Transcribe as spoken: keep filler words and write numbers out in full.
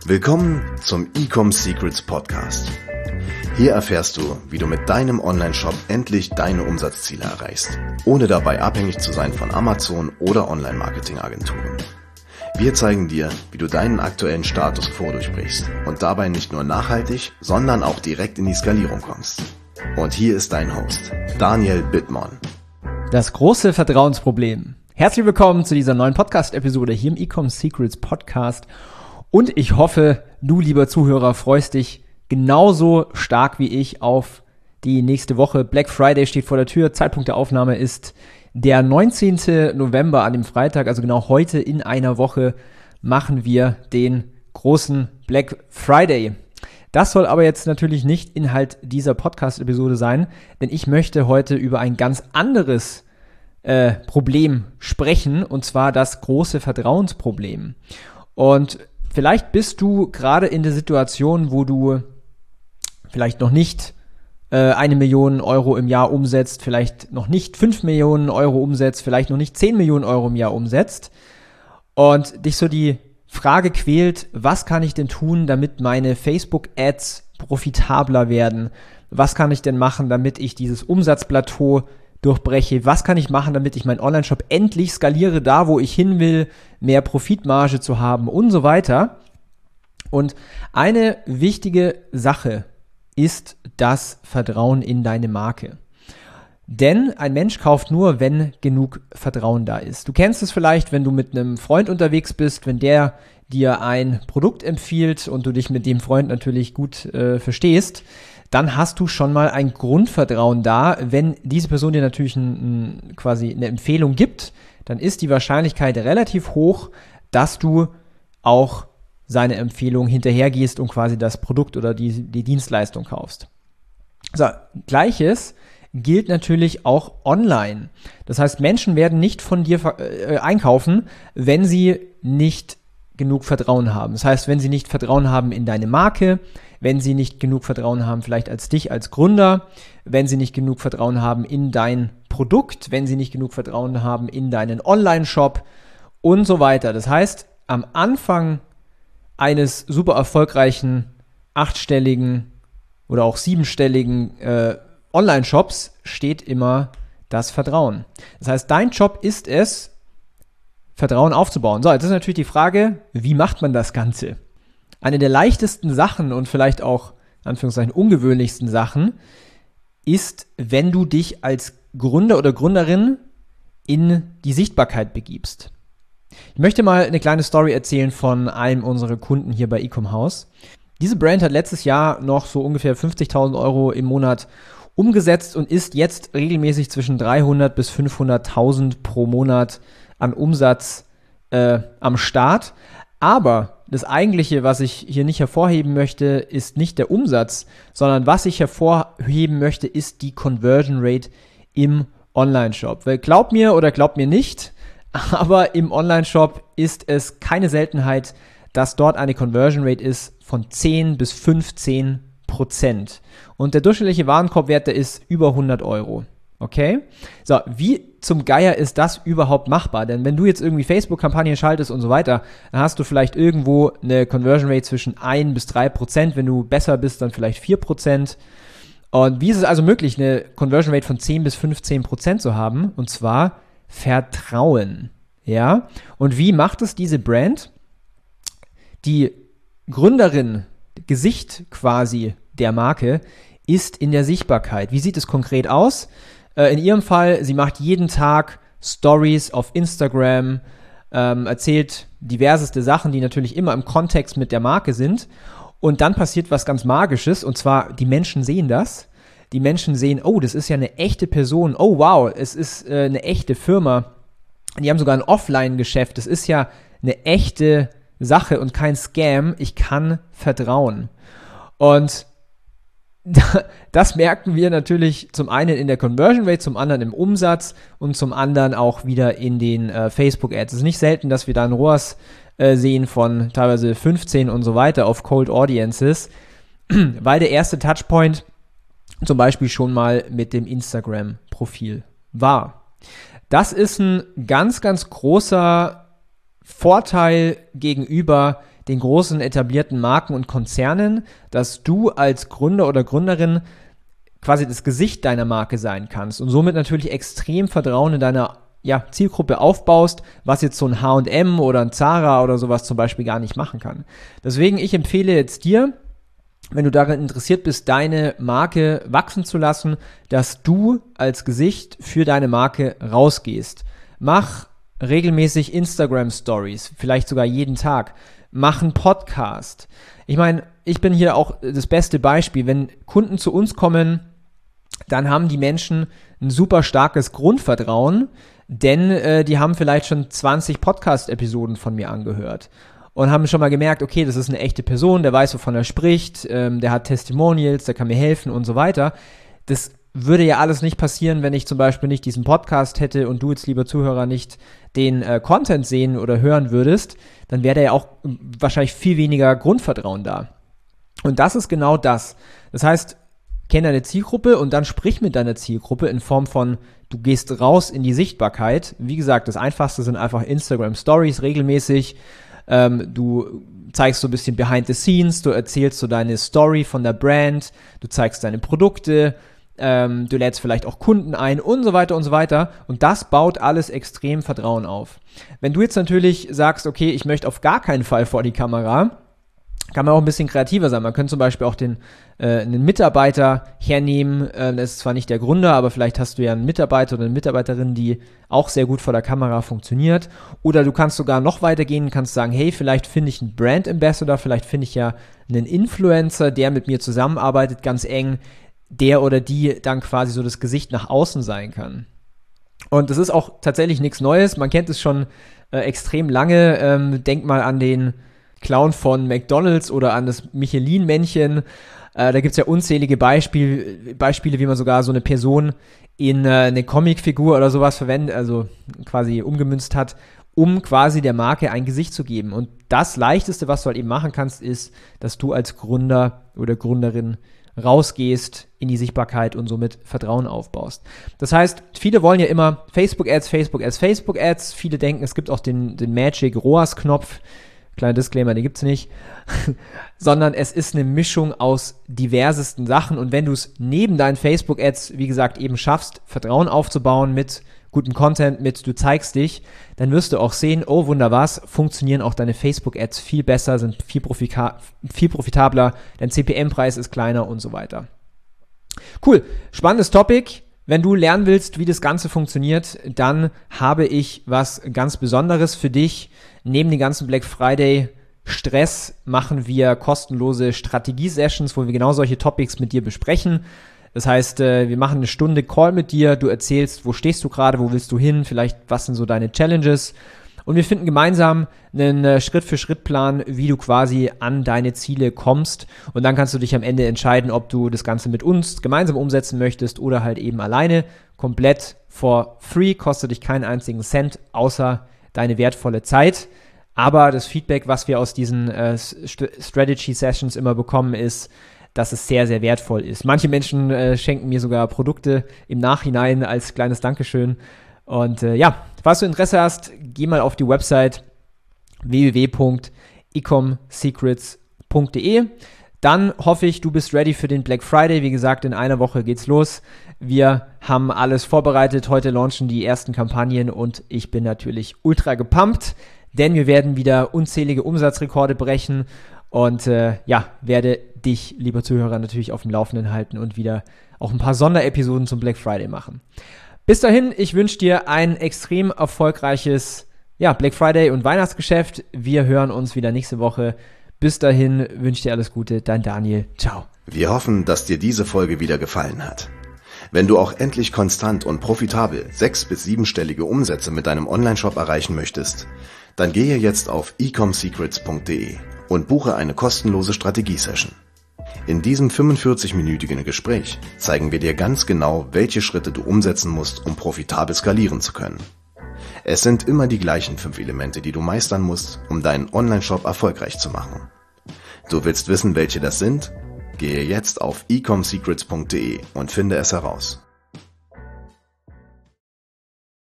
Willkommen zum E-Com Secrets Podcast. Hier erfährst du, wie du mit deinem Online-Shop endlich deine Umsatzziele erreichst, ohne dabei abhängig zu sein von Amazon oder Online-Marketing-Agenturen. Wir zeigen dir, wie du deinen aktuellen Status quo durchbrichst und dabei nicht nur nachhaltig, sondern auch direkt in die Skalierung kommst. Und hier ist dein Host, Daniel Bittmann. Das große Vertrauensproblem. Herzlich willkommen zu dieser neuen Podcast-Episode hier im E-Com Secrets Podcast. Und ich hoffe, du, lieber Zuhörer, freust dich genauso stark wie ich auf die nächste Woche. Black Friday steht vor der Tür. Zeitpunkt der Aufnahme ist der neunzehnten November an dem Freitag. Also genau heute in einer Woche machen wir den großen Black Friday. Das soll aber jetzt natürlich nicht Inhalt dieser Podcast-Episode sein, denn ich möchte heute über ein ganz anderes äh, Problem sprechen, und zwar das große Vertrauensproblem. Und vielleicht bist du gerade in der Situation, wo du vielleicht noch nicht äh, eine Million Euro im Jahr umsetzt, vielleicht noch nicht fünf Millionen Euro umsetzt, vielleicht noch nicht zehn Millionen Euro im Jahr umsetzt und dich so die Frage quält, was kann ich denn tun, damit meine Facebook-Ads profitabler werden? Was kann ich denn machen, damit ich dieses Umsatzplateau durchbreche? Was kann ich machen, damit ich meinen Online-Shop endlich skaliere, da wo ich hin will, mehr Profitmarge zu haben und so weiter? Und eine wichtige Sache ist das Vertrauen in deine Marke. Denn ein Mensch kauft nur, wenn genug Vertrauen da ist. Du kennst es vielleicht, wenn du mit einem Freund unterwegs bist, wenn der dir ein Produkt empfiehlt und du dich mit dem Freund natürlich gut äh, verstehst, dann hast du schon mal ein Grundvertrauen da. Wenn diese Person dir natürlich ein, ein, quasi eine Empfehlung gibt, dann ist die Wahrscheinlichkeit relativ hoch, dass du auch seine Empfehlung hinterhergehst und quasi das Produkt oder die, die Dienstleistung kaufst. So, Gleiches gilt natürlich auch online. Das heißt, Menschen werden nicht von dir äh, einkaufen, wenn sie nicht genug Vertrauen haben. Das heißt, wenn sie nicht Vertrauen haben in deine Marke, wenn sie nicht genug Vertrauen haben vielleicht als dich als Gründer, wenn sie nicht genug Vertrauen haben in dein Produkt, wenn sie nicht genug Vertrauen haben in deinen Online-Shop und so weiter. Das heißt, am Anfang eines super erfolgreichen, achtstelligen oder auch siebenstelligen äh, Online-Shops steht immer das Vertrauen. Das heißt, dein Job ist es, Vertrauen aufzubauen. So, jetzt ist natürlich die Frage, wie macht man das Ganze? Eine der leichtesten Sachen und vielleicht auch, in Anführungszeichen, ungewöhnlichsten Sachen ist, wenn du dich als Gründer oder Gründerin in die Sichtbarkeit begibst. Ich möchte mal eine kleine Story erzählen von einem unserer Kunden hier bei Ecom House. Diese Brand hat letztes Jahr noch so ungefähr fünfzigtausend Euro im Monat umgesetzt und ist jetzt regelmäßig zwischen dreihundert bis fünfhunderttausend pro Monat an Umsatz äh, am Start. Aber das Eigentliche, was ich hier nicht hervorheben möchte, ist nicht der Umsatz, sondern was ich hervorheben möchte, ist die Conversion Rate im Online-Shop. Weil glaub mir oder glaub mir nicht, aber im Online-Shop ist es keine Seltenheit, dass dort eine Conversion Rate ist von zehn bis fünfzehn Prozent. Und der durchschnittliche Warenkorbwert, der ist über hundert Euro. Okay? So, wie zum Geier ist das überhaupt machbar? Denn wenn du jetzt irgendwie Facebook-Kampagnen schaltest und so weiter, dann hast du vielleicht irgendwo eine Conversion Rate zwischen ein bis drei Prozent. Wenn du besser bist, dann vielleicht vier Prozent. Und wie ist es also möglich, eine Conversion Rate von zehn bis fünfzehn Prozent zu haben? Und zwar Vertrauen. Ja? Und wie macht es diese Brand? Die Gründerin, Gesicht quasi der Marke, ist in der Sichtbarkeit. Wie sieht es konkret aus? Äh, in ihrem Fall, sie macht jeden Tag Stories auf Instagram, ähm, erzählt diverseste Sachen, die natürlich immer im Kontext mit der Marke sind. Und dann passiert was ganz Magisches, und zwar, die Menschen sehen das. Die Menschen sehen, oh, das ist ja eine echte Person. Oh, wow, es ist äh, eine echte Firma. Die haben sogar ein Offline-Geschäft. Das ist ja eine echte Sache und kein Scam. Ich kann vertrauen. Und das merken wir natürlich zum einen in der Conversion Rate, zum anderen im Umsatz und zum anderen auch wieder in den äh, Facebook-Ads. Es ist nicht selten, dass wir da ein R O A S äh, sehen von teilweise fünfzehn und so weiter auf Cold Audiences, weil der erste Touchpoint zum Beispiel schon mal mit dem Instagram-Profil war. Das ist ein ganz, ganz großer Vorteil gegenüber den großen etablierten Marken und Konzernen, dass du als Gründer oder Gründerin quasi das Gesicht deiner Marke sein kannst und somit natürlich extrem Vertrauen in deiner ja, Zielgruppe aufbaust, was jetzt so ein H und M oder ein Zara oder sowas zum Beispiel gar nicht machen kann. Deswegen, ich empfehle jetzt dir, wenn du daran interessiert bist, deine Marke wachsen zu lassen, dass du als Gesicht für deine Marke rausgehst. Mach regelmäßig Instagram-Stories, vielleicht sogar jeden Tag. Mach einen Podcast. Ich meine, ich bin hier auch das beste Beispiel. Wenn Kunden zu uns kommen, dann haben die Menschen ein super starkes Grundvertrauen, denn äh, die haben vielleicht schon zwanzig Podcast-Episoden von mir angehört. Und haben schon mal gemerkt, okay, das ist eine echte Person, der weiß, wovon er spricht, ähm, der hat Testimonials, der kann mir helfen und so weiter. Das würde ja alles nicht passieren, wenn ich zum Beispiel nicht diesen Podcast hätte und du jetzt, lieber Zuhörer, nicht den äh, Content sehen oder hören würdest, dann wäre da ja auch wahrscheinlich viel weniger Grundvertrauen da. Und das ist genau das. Das heißt, kenne deine Zielgruppe und dann sprich mit deiner Zielgruppe in Form von, du gehst raus in die Sichtbarkeit. Wie gesagt, das Einfachste sind einfach Instagram Stories regelmäßig. Ähm, du zeigst so ein bisschen behind the scenes, du erzählst so deine Story von der Brand, du zeigst deine Produkte, ähm, du lädst vielleicht auch Kunden ein und so weiter und so weiter. Und das baut alles extrem Vertrauen auf. Wenn du jetzt natürlich sagst, okay, ich möchte auf gar keinen Fall vor die Kamera, kann man auch ein bisschen kreativer sein. Man könnte zum Beispiel auch den äh, einen Mitarbeiter hernehmen. Äh, das ist zwar nicht der Gründer, aber vielleicht hast du ja einen Mitarbeiter oder eine Mitarbeiterin, die auch sehr gut vor der Kamera funktioniert. Oder du kannst sogar noch weitergehen, kannst sagen, hey, vielleicht finde ich einen Brand Ambassador, vielleicht finde ich ja einen Influencer, der mit mir zusammenarbeitet, ganz eng, der oder die dann quasi so das Gesicht nach außen sein kann. Und das ist auch tatsächlich nichts Neues. Man kennt es schon äh, extrem lange. Ähm, denk mal an den Clown von McDonald's oder an das Michelin-Männchen. Äh, da gibt es ja unzählige Beispiel, Beispiele, wie man sogar so eine Person in äh, eine Comicfigur oder sowas verwendet, also quasi umgemünzt hat, um quasi der Marke ein Gesicht zu geben. Und das Leichteste, was du halt eben machen kannst, ist, dass du als Gründer oder Gründerin rausgehst in die Sichtbarkeit und somit Vertrauen aufbaust. Das heißt, viele wollen ja immer Facebook-Ads, Facebook-Ads, Facebook-Ads. Viele denken, es gibt auch den, den Magic R O A S-Knopf. Kleiner Disclaimer, den gibt's nicht, sondern es ist eine Mischung aus diversesten Sachen und wenn du es neben deinen Facebook-Ads, wie gesagt, eben schaffst, Vertrauen aufzubauen mit gutem Content, mit du zeigst dich, dann wirst du auch sehen, oh wunder was, funktionieren auch deine Facebook-Ads viel besser, sind viel, profita- viel profitabler, dein C P M-Preis ist kleiner und so weiter. Cool, spannendes Topic. Wenn du lernen willst, wie das Ganze funktioniert, dann habe ich was ganz Besonderes für dich. Neben den ganzen Black Friday Stress machen wir kostenlose Strategie-Sessions, wo wir genau solche Topics mit dir besprechen. Das heißt, wir machen eine Stunde Call mit dir, du erzählst, wo stehst du gerade, wo willst du hin, vielleicht was sind so deine Challenges. Und wir finden gemeinsam einen Schritt-für-Schritt-Plan, wie du quasi an deine Ziele kommst. Und dann kannst du dich am Ende entscheiden, ob du das Ganze mit uns gemeinsam umsetzen möchtest oder halt eben alleine. Komplett for free, kostet dich keinen einzigen Cent, außer deine wertvolle Zeit. Aber das Feedback, was wir aus diesen äh, Strategy-Sessions immer bekommen, ist, dass es sehr, sehr wertvoll ist. Manche Menschen äh, schenken mir sogar Produkte im Nachhinein als kleines Dankeschön. Und äh, ja, falls du Interesse hast, geh mal auf die Website w w w punkt ecom secrets punkt d e. Dann hoffe ich, du bist ready für den Black Friday. Wie gesagt, in einer Woche geht's los. Wir haben alles vorbereitet. Heute launchen die ersten Kampagnen und ich bin natürlich ultra gepumpt, denn wir werden wieder unzählige Umsatzrekorde brechen und äh, ja, werde dich, lieber Zuhörer, natürlich auf dem Laufenden halten und wieder auch ein paar Sonderepisoden zum Black Friday machen. Bis dahin, ich wünsche dir ein extrem erfolgreiches ja, Black Friday und Weihnachtsgeschäft. Wir hören uns wieder nächste Woche. Bis dahin wünsche ich dir alles Gute. Dein Daniel. Ciao. Wir hoffen, dass dir diese Folge wieder gefallen hat. Wenn du auch endlich konstant und profitabel sechs- bis siebenstellige Umsätze mit deinem Onlineshop erreichen möchtest, dann gehe jetzt auf ecom secrets punkt d e und buche eine kostenlose Strategie-Session. In diesem fünfundvierzig-minütigen Gespräch zeigen wir dir ganz genau, welche Schritte du umsetzen musst, um profitabel skalieren zu können. Es sind immer die gleichen fünf Elemente, die du meistern musst, um deinen Onlineshop erfolgreich zu machen. Du willst wissen, welche das sind? Gehe jetzt auf ecom secrets punkt d e und finde es heraus.